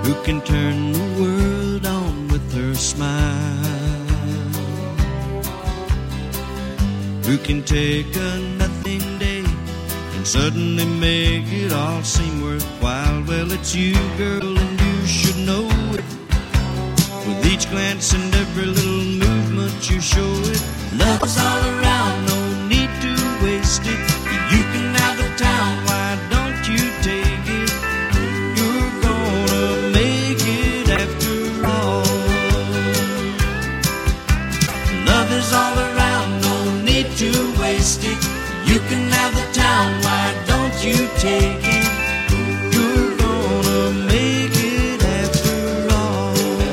who can turn the world on with her smile, who can take a nothing day and suddenly make it all seem worthwhile. Well, it's you, girl, and you should know it. With each glance and every little movement you show it. Love is all around, no need to waste it. You can have the town, why don't you take it? You're gonna make it after all. Love is all around, no need to waste it. You can have the town, why don't you take it? You're gonna make it after all.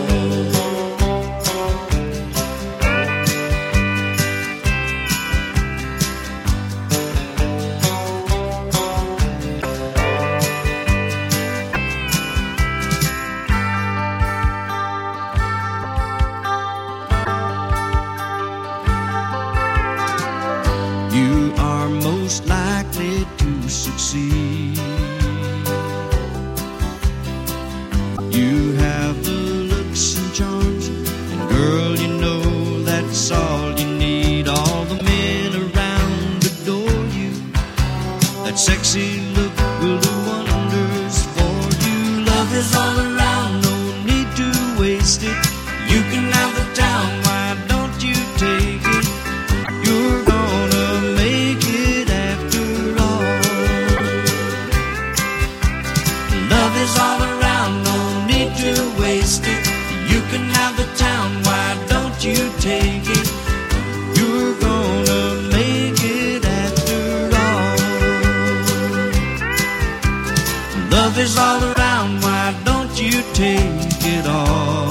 You are most likely to succeed. You have the looks and charms, and girl, you know that's all you need. All the men around adore you. That sexy look will do wonders for you. Love is all around, no need to waste it. You can have the town, why don't you take it? You're gonna make it after all. Love is all around, no need to waste it. You can have the town, why don't you take it? You're gonna make it after all. Love is all around, why don't you take it all?